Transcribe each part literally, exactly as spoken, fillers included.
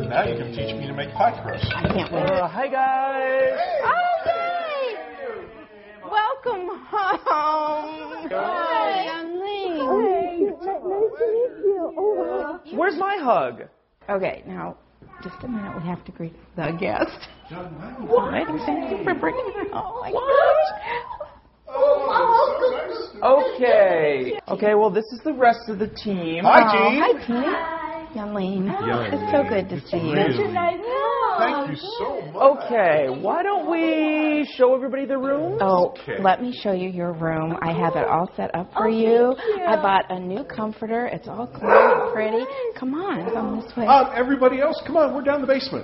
now you can teach me to make pie crust. I can't wait. Uh, hi, guys. Oh, yay! Welcome home. Hi, Youngling. Hey, nice to meet you. Oh, wow. Where's my hug? Okay, now, just a minute. We have to greet the guest. What? Thank you for bringing her home. Oh, my gosh. Okay. Okay, well, this is the rest of the team. Hi, Oh, team. hi, team. Youngling. Youngling. It's so good to see you. Really? Nice Thank you so much. Okay, why don't we show everybody the room? Oh, Okay. let me show you your room. I have it all set up for you. I bought a new comforter. It's all clean and pretty. Come on, come this way. Um, everybody else, come on, we're down the basement.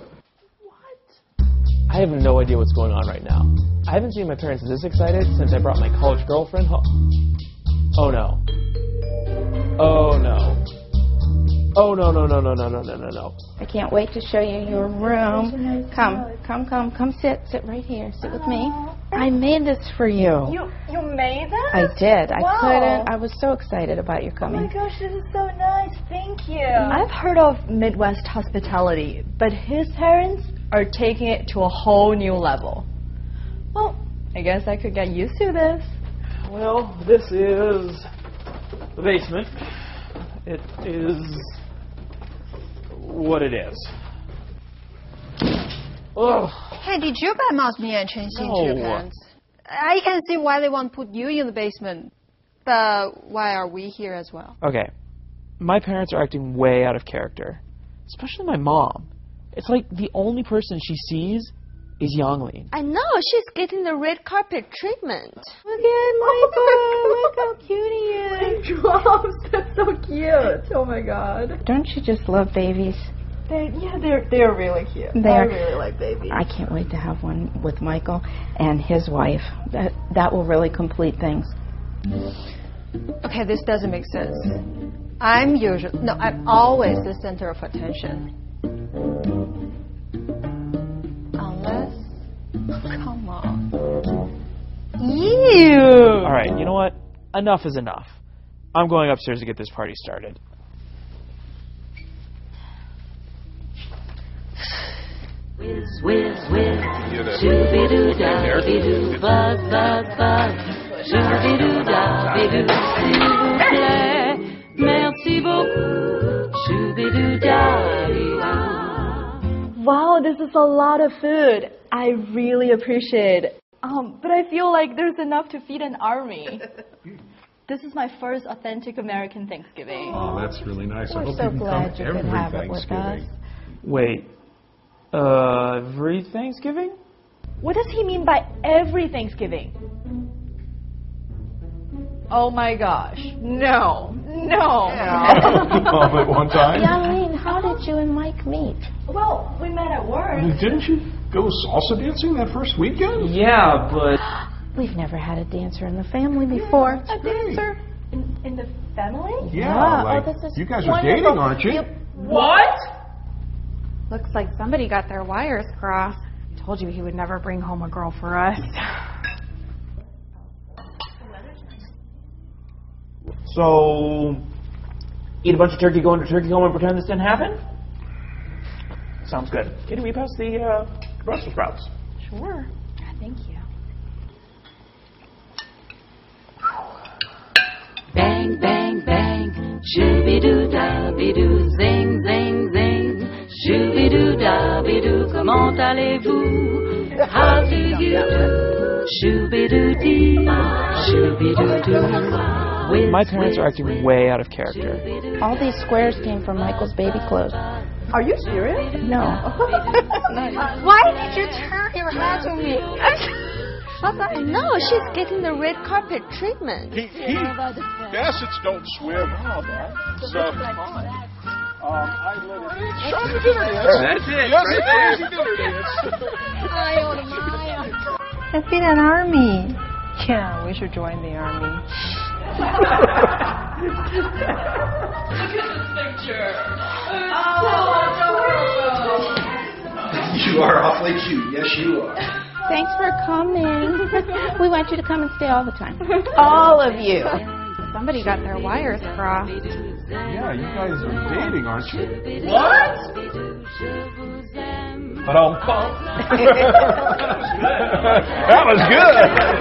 I have no idea what's going on right now. I haven't seen my parents this excited since I brought my college girlfriend home. Oh no. Oh no. Oh no, no, no, no, no, no, no, no, no. I can't wait to show you your room. Come, come, come, come sit. Sit right here. Sit with me. I made this for you. You you made that? I did. I Wow. couldn't. I was so excited about your Oh coming. my gosh, this is so nice. Thank you. I've heard of Midwest hospitality, but his parents are taking it to a whole new level. Well, I guess I could get used to this. Well, this is the basement. It is what it is. Ugh. Hey, did you buy mouse meat and change into your No. parents? I can see why they want to put you in the basement, but why are we here as well? Okay, my parents are acting way out of character, especially my mom. It's like the only person she sees is Youngling. I know, she's getting the red carpet treatment. Look at Michael. Look how cute he is. Drops. That's so cute. Oh my god. Don't you just love babies? They're, yeah, they're they're really cute. They I are. really like babies. I can't wait to have one with Michael and his wife. That that will really complete things. Okay, this doesn't make sense. I'm usually, no, I'm always the center of attention. Unless, come on. You! All right, you know what? Enough is enough. I'm going upstairs to get this party started. Whiz, whiz, whiz, shoo-be-doo-da-be-doo, buzz, buzz, buzz, shoo-be-doo-da-be-doo, s'il vous plaît, merci beaucoup, shoo-be-doo-da-be-doo. Wow, this is a lot of food. I really appreciate it. Um, but I feel like there's enough to feed an army. This is my first authentic American Thanksgiving. Oh, that's really nice. I We're hope so you can glad come you could every have it with us. Thanksgiving. Wait, uh, every Thanksgiving? What does he mean by every Thanksgiving? Oh my gosh. No. No. All at one time? Youngling, how did you and Mike meet? Well, we met at work. Didn't you go salsa dancing that first weekend? Yeah, but... We've never had a dancer in the family before. A dancer in, in the family? Yeah, oh, like, this is you guys are wonderful. dating, aren't you? What? Looks like somebody got their wires crossed. Told you he would never bring home a girl for us. So, eat a bunch of turkey, go into turkey home and pretend this didn't happen? Sounds good. Can we pass the uh, Brussels sprouts? Sure. Thank you. Bang, bang, bang, shoo-be-doo-da-be-doo, zing, zing, zing, shoo-be-doo-da-be-doo, comment allez-vous? How do you do? Shoo-be-doo-dee, shoo-be-doo-doo. Whiz, My parents whiz, are acting whiz, way out of character. shoo-be-doo. All these squares came from Michael's baby clothes. Are you serious? No. Why did you turn your head to me? I know, she's getting the red carpet treatment. He, he, Bassets don't swim. So, um, I let it. Show the dinner dance. That's it. Yes, right it there. is a dinner dance. I feel an army. Yeah, we should join the army. You are awfully cute. Yes, you are. Thanks for coming. We want you to come and stay all the time. All of you. Somebody got their wires crossed. Yeah, you guys are dating, aren't you? What? That was good.